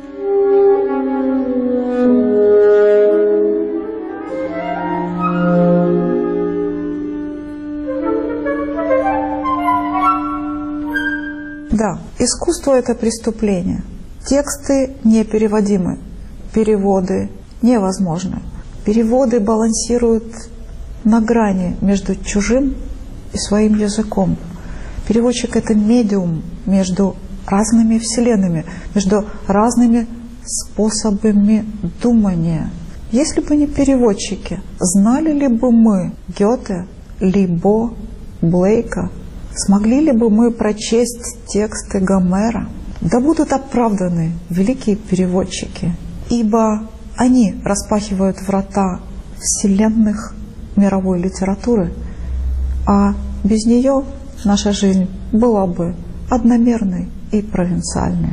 Да, искусство – это преступление. Тексты непереводимы, переводы невозможны. Переводы балансируют на грани между чужим и своим языком. Переводчик – это медиум между разными вселенными, между разными способами думания. Если бы не переводчики, знали ли бы мы Гёте, Либо, Блейка, смогли ли бы мы прочесть тексты Гомера? Да будут оправданы великие переводчики, ибо они распахивают врата вселенных мировой литературы, а без нее наша жизнь была бы одномерной и провинциальной.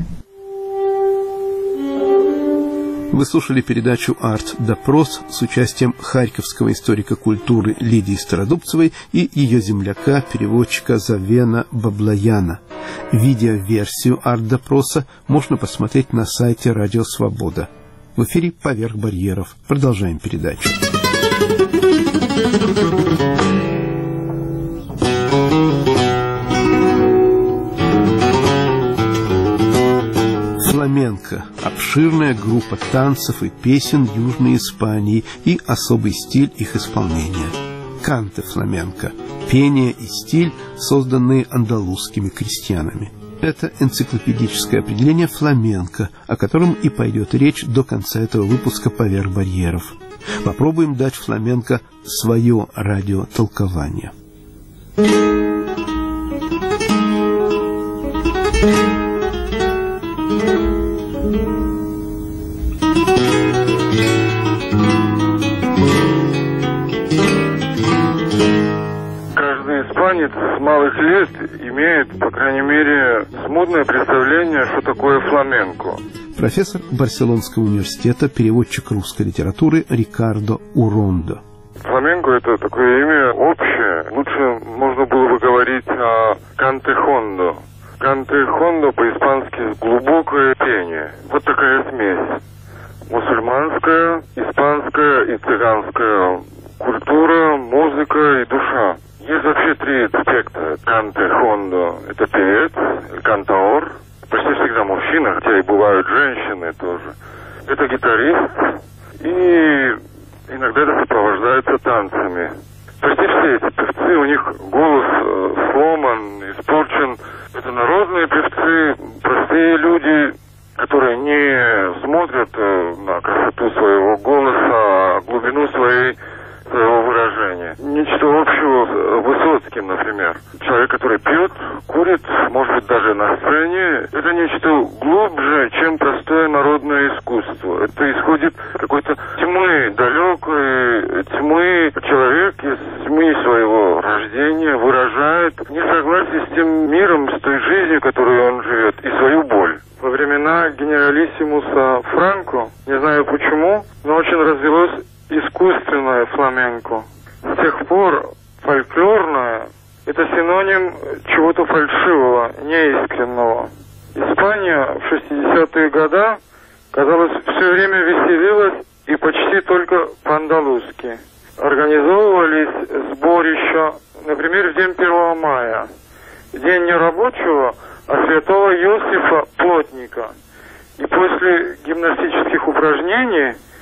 Вы слушали передачу «Арт-допрос» с участием харьковского историка культуры Лидии Стародубцевой и ее земляка, переводчика Завена Баблояна. Видеоверсию «Арт-допроса» можно посмотреть на сайте «Радио Свобода». В эфире «Поверх барьеров». Продолжаем передачу. Фламенко – обширная группа танцев и песен Южной Испании и особый стиль их исполнения. Канте фламенко – пение и стиль, созданные андалузскими крестьянами. Это энциклопедическое определение фламенко, о котором и пойдет речь до конца этого выпуска «Поверх барьеров». Попробуем дать фламенко свое радиотолкование. Испанец с малых лет имеет, по крайней мере, смутное представление, что такое фламенко. Профессор Барселонского университета, переводчик русской литературы Рикардо Урондо. Фламенко – это такое имя общее. Лучше можно было бы говорить о канте-хондо. Канте-хондо по-испански «глубокое пение». Вот такая смесь. Мусульманская, испанская и цыганская культура, музыка и душа. Есть вообще три аспекта. Канте-хондо – это певец, кантаор, почти всегда мужчина, хотя и бывают женщины тоже. Это гитарист, и иногда это сопровождается танцами. Почти все эти певцы, у них голос сломан, испорчен. Это народные певцы, простые люди, которые не смотрят на красоту своего голоса, а глубину своей своего выражения. Ничто общего с Высоцким, например. Человек, который пьет, курит, может быть, даже на сцене, это нечто глубже, чем простое народное искусство. Это исходит какой-то тьмы, далекой тьмы. Человек из тьмы своего рождения выражает несогласие с тем миром, с той жизнью, которой он живет, и свою боль. Во времена генералиссимуса Франко, не знаю почему, но очень развелось искусственное фламенко. С тех пор фольклорное – это синоним чего-то фальшивого, неискренного. Испания в шестидесятые годы, казалось, все время веселилась и почти только по-андалузски. Организовывались сборища, например, в день первого мая, день не рабочего, а святого Иосифа Плотника. И после гимнастических упражнений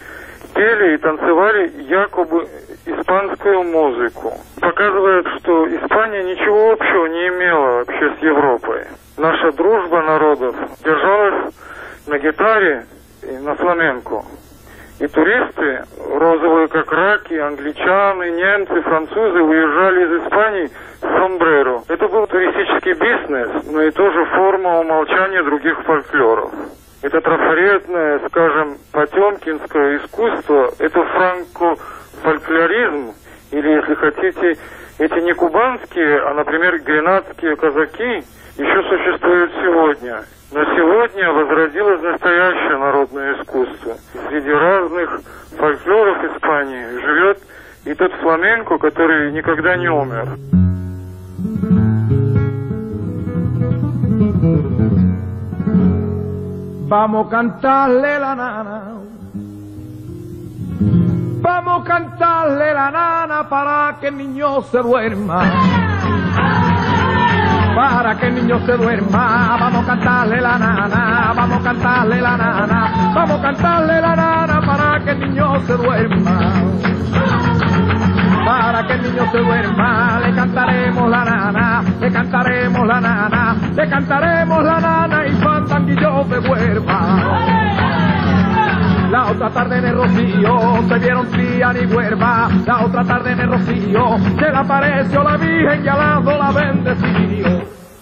пели и танцевали якобы испанскую музыку. Показывает, что Испания ничего общего не имела вообще с Европой. Наша дружба народов держалась на гитаре и на фламенко. И туристы, розовые как раки, англичане, немцы, французы, уезжали из Испании с сомбреро. Это был туристический бизнес, но и тоже форма умолчания других фольклоров. Это трафаретное, скажем, потемкинское искусство, это франко-фольклоризм, или, если хотите, эти не кубанские, а, например, гренадские казаки еще существуют сегодня. Но сегодня возродилось настоящее народное искусство. Среди разных фольклоров Испании живет и тот фламенко, который никогда не умер. Vamos a cantarle la nana, vamos a cantarle la nana para que el niño se duerma, para que el niño se duerma, vamos a cantarle la nana, vamos a cantarle la nana, vamos a cantarle la nana para que el niño se duerma, para que el niño se duerma, le cantaremos la nana, le cantaremos la nana, le cantaremos la nana y fandanguillo de huerva. La otra tarde en el rocío se vieron Triana y Huerva, la otra tarde en el rocío se le apareció la Virgen y al lado la bendeció.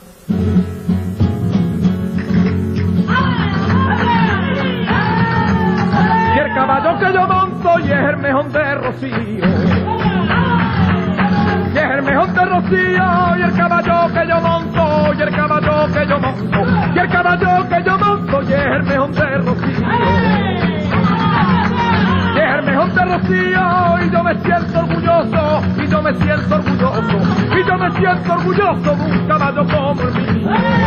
Y el caballo que yo monto y es el mejor de Rocío, y es el mejor de Rocío, y el caballo que yo monto, y el caballo que yo monto, y el caballo que yo monto, y es el mejor de Rocío, y es el mejor de Rocío, y yo me siento orgulloso, y yo me siento orgulloso, y yo me siento orgulloso de un caballo como el mío.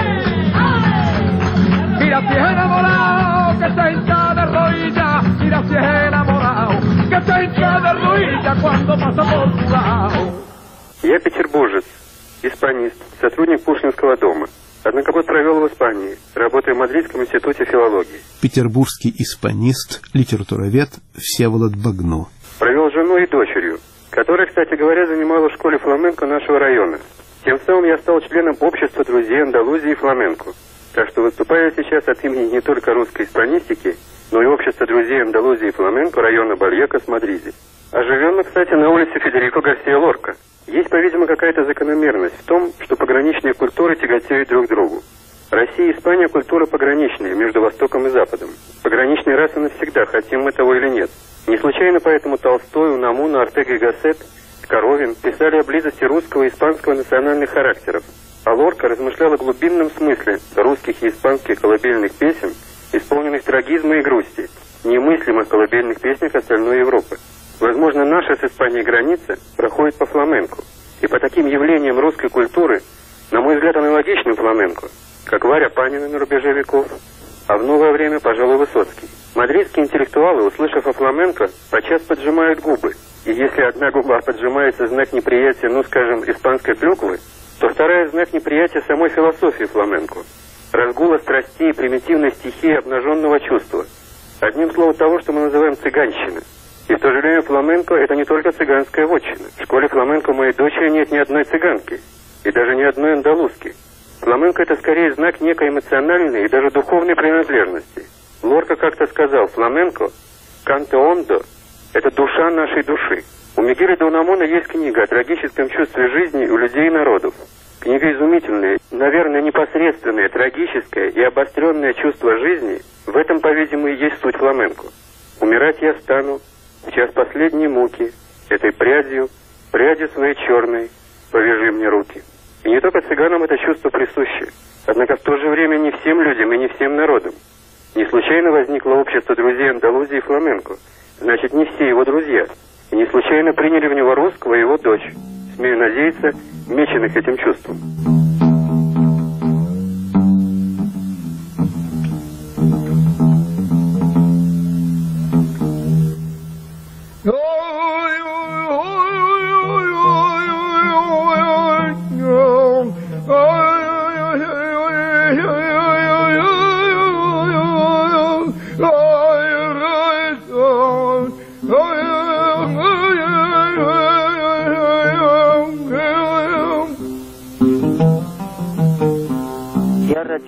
Mira si es enamorado, que se hincha de rodillas, mira si es enamorado, que se hincha de rodillas cuando pasa por tu lado. Я петербуржец, испанист, сотрудник Пушкинского дома. Однако год провел в Испании, работая в Мадридском институте филологии. Петербургский испанист, литературовед Всеволод Багно. Провел с женой и дочерью, которая, кстати говоря, занимала в школе фламенко нашего района. Тем самым я стал членом общества друзей Андалузии и фламенко. Так что выступаю сейчас от имени не только русской испанистики, но и общества друзей Андалузии и фламенко района Бальекас в Мадриде. А живем мы, кстати, на улице Федерико Гарсия Лорка. Есть, по-видимому, какая-то закономерность в том, что пограничные культуры тяготеют друг к другу. Россия и Испания – культура пограничная между Востоком и Западом. Пограничные расы навсегда, хотим мы того или нет. Не случайно поэтому Толстой, Унамуна, Ортега и Гассет, Коровин писали о близости русского и испанского национальных характеров. А Лорка размышлял о глубинном смысле русских и испанских колыбельных песен, исполненных трагизма и грусти, немыслимых колыбельных песнях остальной Европы. Возможно, наша с Испанией граница проходит по фламенко. И по таким явлениям русской культуры, на мой взгляд, аналогичным фламенко, как Варя Панина на рубеже веков, а в новое время, пожалуй, Высоцкий. Мадридские интеллектуалы, услышав о фламенко, подчас поджимают губы. И если одна губа поджимается в знак неприятия, ну, скажем, испанской клюквы, то вторая в знак неприятия самой философии фламенко. Разгула страстей, примитивной стихии обнаженного чувства. Одним словом того, что мы называем цыганщина. И в то же время фламенко – это не только цыганская вотчина. В школе фламенко моей дочери нет ни одной цыганки, и даже ни одной андалузки. Фламенко – это скорее знак некой эмоциональной и даже духовной принадлежности. Лорка как-то сказал, фламенко «канте ондо» – это душа нашей души. У Мигеля де Унамуна есть книга о трагическом чувстве жизни у людей и народов. Книга изумительная, наверное, непосредственное, трагическое и обостренное чувство жизни. В этом, по-видимому, и есть суть фламенко. Умирать я стану в час последней муки, этой прядью, прядью своей черной, повяжи мне руки. И не только цыганам это чувство присуще, однако в то же время не всем людям и не всем народам. Не случайно возникло общество друзей Андалузии и фламенко, значит, не все его друзья. И не случайно приняли в него русского и его дочь, смею надеяться, меченных этим чувством.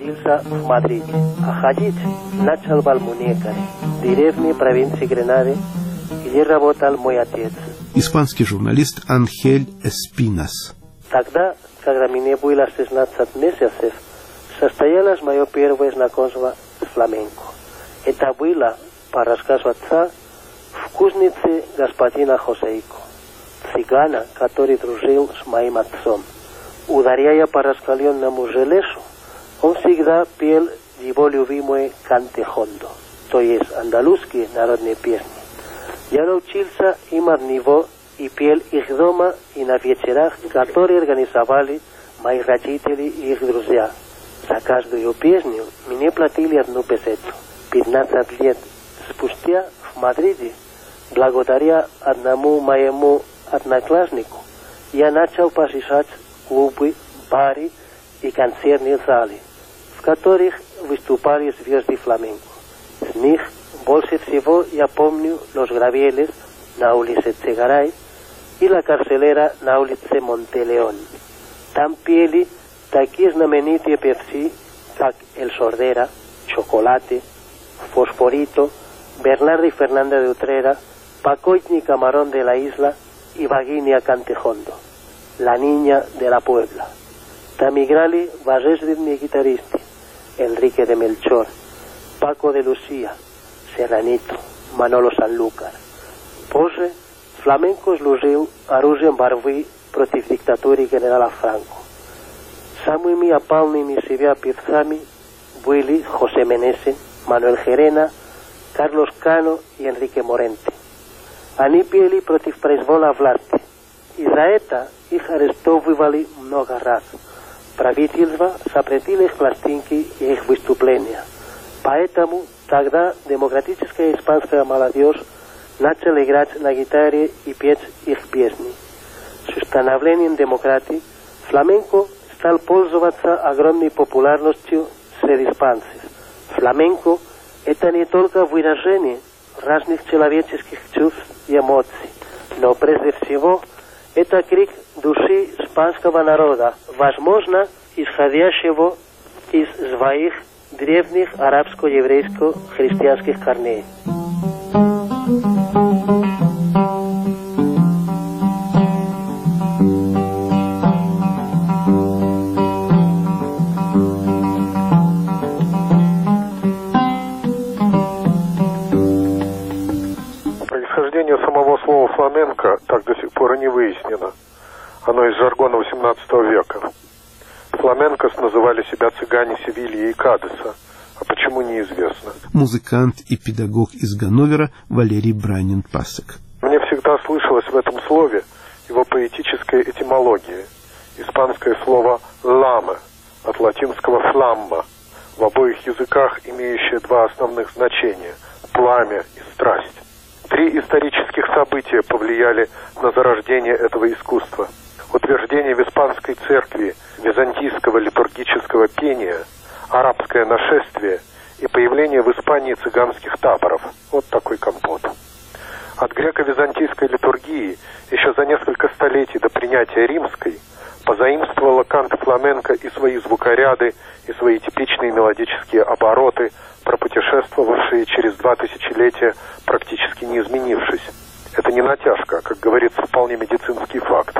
учился в Мадриде, а ходить начал в Альмунекаре, деревне провинции Гренады, где работал мой отец. Испанский журналист Анхель Эспинас. Тогда, когда мне было шестнадцать месяцев, состоялось мое первое знакомство с фламенко. Это было, по рассказу отца, в кузнице господина Хосейко, цыгана, который дружил с моим отцом. Ударяя по раскаленному железу, он всегда пел его любимое «Кантехондо», то есть андалузские народные песни. Я научился им от него и пел их дома и на вечерах, которые организовали мои родители и их друзья. За каждую песню мне платили одну песету. пятнадцать лет спустя в Мадриде, благодаря одному моему однокласснику, я начал посещать клубы, бары и концертные залы, в которых выступали звезды фламенко. С них больше всего я помню Los Gravieles на улице Цегарай и La Carcelera на улице Монтелеон. Там пели такие знаменитые певцы, как El Sordera, Chocolate, Fosforito, Bernardo y Fernanda de Utrera, Pacoitni y Camarón de la Isla y Vaguinia Cantejondo, la niña de la Puebla. Там играли божественные гитаристы Enrique de Melchor, Paco de Lucía, Serranito, Manolo Sanlúcar. Позже фламенко служил оружием борьбы против диктатуры генерала Франко. Самыми опальными себя певцами были José Menese, Manuel Gerena, Carlos Cano и Enrique Morente. Они пели против произвола власти, и за это их арестовывали много раз. Правительство запретило их пластинки и их выступления. Поэтому тогда демократическая испанская молодежь начала играть на гитаре и петь их песни. С установлением демократии фламенко стал пользоваться огромной популярностью среди испанцев. Фламенко – это не только выражение разных человеческих чувств и эмоций, но прежде всего это крик души испанского народа, возможно, исходящего из своих древних арабско-еврейско-христианских корней. Происхождение самого слова «фламенко» так до сих пор и не выяснено. Оно из жаргона восемнадцатого века. Фламенкос называли себя цыгане Севильи и Кадеса, а почему неизвестно. Музыкант и педагог из Ганновера Валерий Бранин-Пасек. Мне всегда слышалось в этом слове его поэтическая этимология. Испанское слово «ламе» от латинского «фламма», в обоих языках имеющее два основных значения – пламя и страсть. Три исторических события повлияли на зарождение этого искусства. Утверждение в испанской церкви византийского литургического пения, арабское нашествие и появление в Испании цыганских таборов. Вот такой компот. От греко-византийской литургии еще за несколько столетий до принятия римской позаимствовала кант фламенко и свои звукоряды, и свои типичные мелодические обороты, пропутешествовавшие через два тысячелетия, практически не изменившись. Это не натяжка, а, как говорится, вполне медицинский факт.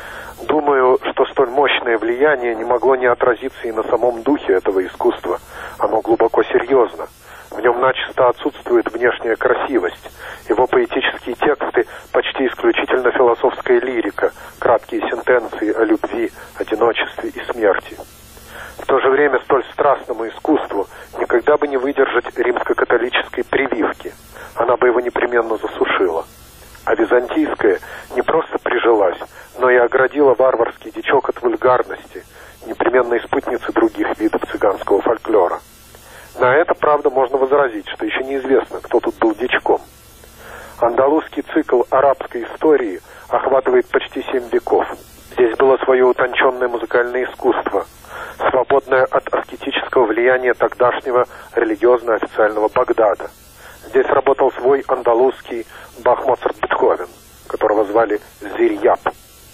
Думаю, что столь мощное влияние не могло не отразиться и на самом духе этого искусства. Оно глубоко серьезно. В нем начисто отсутствует внешняя красивость. Его поэтические тексты почти исключительно философская лирика, краткие сентенции о любви, одиночестве и смерти. В то же время столь страстному искусству никогда бы не выдержать римско-католической прививки. Она бы его непременно засушила. А византийская не просто прижилась, но и оградила варварский дичок от вульгарности, непременной спутницы других видов цыганского фольклора. На это, правда, можно возразить, что еще неизвестно, кто тут был дичком. Андалузский цикл арабской истории охватывает почти семь веков. Здесь было свое утонченное музыкальное искусство, свободное от аскетического влияния тогдашнего религиозно-официального Багдада. Здесь работал свой андалузский Бах, Моцарт, Бетховен, которого звали Зирьяб.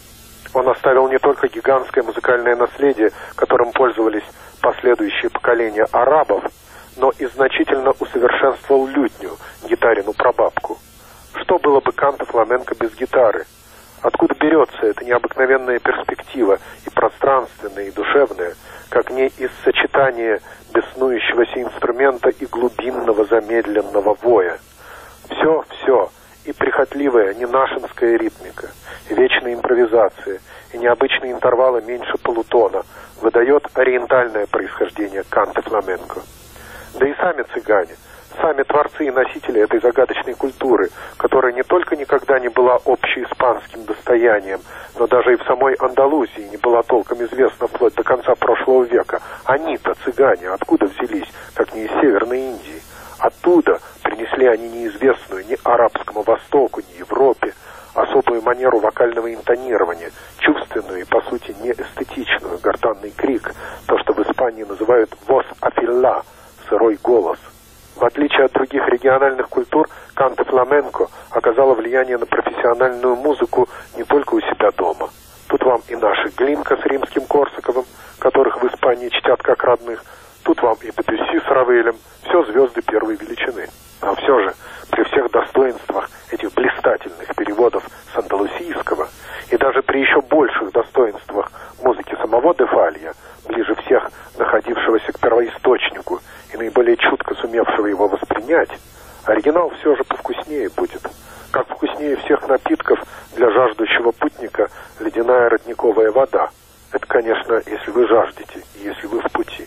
Он оставил не только гигантское музыкальное наследие, которым пользовались последующие поколения арабов, но и значительно усовершенствовал лютню, гитарину прабабку. Что было бы канто фламенко без гитары? Откуда берется эта необыкновенная перспектива, и пространственная, и душевная, как не из сочетания беснующегося инструмента и глубинного замедленного воя? Все, все, и прихотливая ненашинская ритмика, и вечная импровизация, и необычные интервалы меньше полутона выдает ориентальное происхождение канто фламенко. Да и сами цыгане, сами творцы и носители этой загадочной культуры, которая не только никогда не была общеиспанским достоянием, но даже и в самой Андалузии не была толком известна вплоть до конца прошлого века. Они-то, цыгане, откуда взялись, как не из Северной Индии? Оттуда принесли они неизвестную ни арабскому Востоку, ни Европе особую манеру вокального интонирования, чувственную и, по сути, не эстетичную, гортанный крик, то, что в Испании называют «вос афилла», сырой голос. В отличие от других региональных культур, канто фламенко оказало влияние на профессиональную музыку не только у себя дома. Тут вам и наши Глинка с римским Корсаковым, которых в Испании чтят как родных, тут вам и Дебюсси с Равелем, все звезды первой величины. Но все же, при всех достоинствах этих блистательных переводов с андалусийского, и даже при еще больших достоинствах музыки самого де Фалья, ближе всех находившегося к первоисточнику и наиболее чутко сумевшего его воспринять, оригинал все же повкуснее будет. Как вкуснее всех напитков для жаждущего путника ледяная родниковая вода. Это, конечно, если вы жаждете и если вы в пути.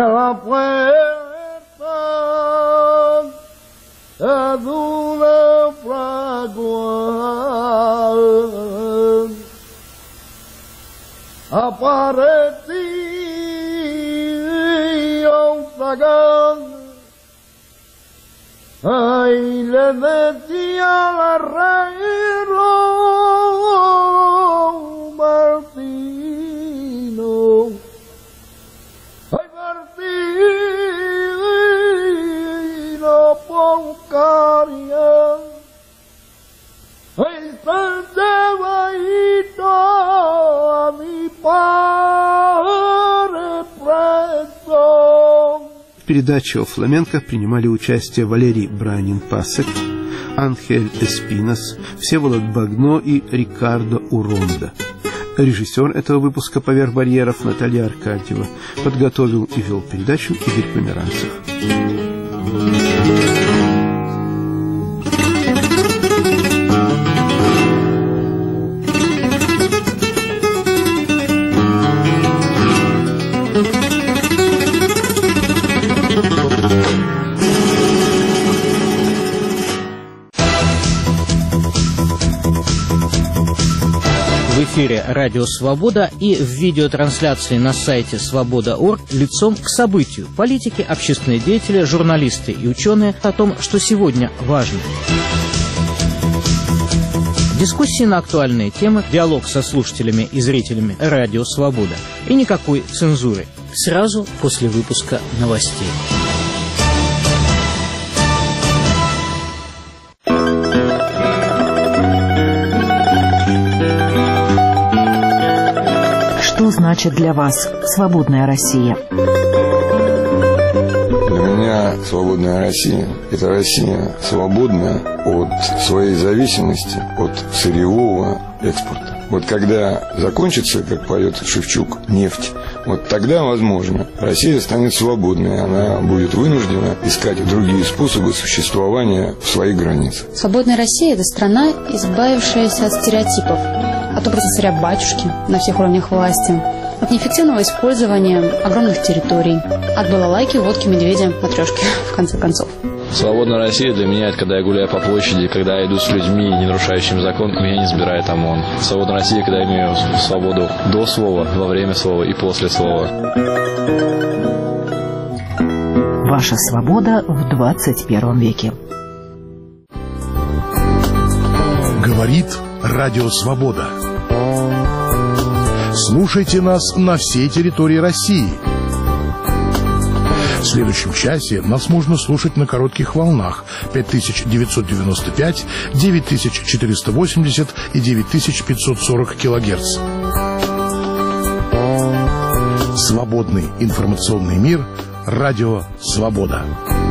Ay, le decía al herrero Martino, ay, Martino, Poncaria, ay, Santa Baito, a mi padre preso. В передаче о фламенко принимали участие Валерий Бранин-Пасек, Анхель Эспинос, Всеволод Багно и Рикардо Уронда. Режиссер этого выпуска «Поверх барьеров» Наталья Аркадьева. Подготовил и вел передачу Игорь Померанцев. В эфире «Радио Свобода» и в видеотрансляции на сайте свобода точка орг лицом к событию. Политики, общественные деятели, журналисты и ученые о том, что сегодня важно. Дискуссии на актуальные темы, диалог со слушателями и зрителями «Радио Свобода». И никакой цензуры. Сразу после выпуска новостей. Что значит для вас свободная Россия? Для меня свободная Россия – это Россия свободная от своей зависимости от сырьевого экспорта. Вот когда закончится, как поет Шевчук, нефть, вот тогда, возможно, Россия станет свободной, она будет вынуждена искать другие способы существования в своих границах. Свободная Россия – это страна, избавившаяся от стереотипов, от образа царя-батюшки на всех уровнях власти, от неэффективного использования огромных территорий, от балалайки, водки, медведя, матрешки, в конце концов. Свободная Россия для меня – это когда я гуляю по площади, когда я иду с людьми, не нарушающими закон, и меня не забирает ОМОН. Свободная Россия, когда я имею свободу до слова, во время слова и после слова. Ваша свобода в двадцать первом веке. Говорит Радио Свобода. Слушайте нас на всей территории России. В следующем часе нас можно слушать на коротких волнах пять тысяч девятьсот девяносто пять, девять тысяч четыреста восемьдесят и девять тысяч пятьсот сорок килогерц. Свободный информационный мир. Радио «Свобода».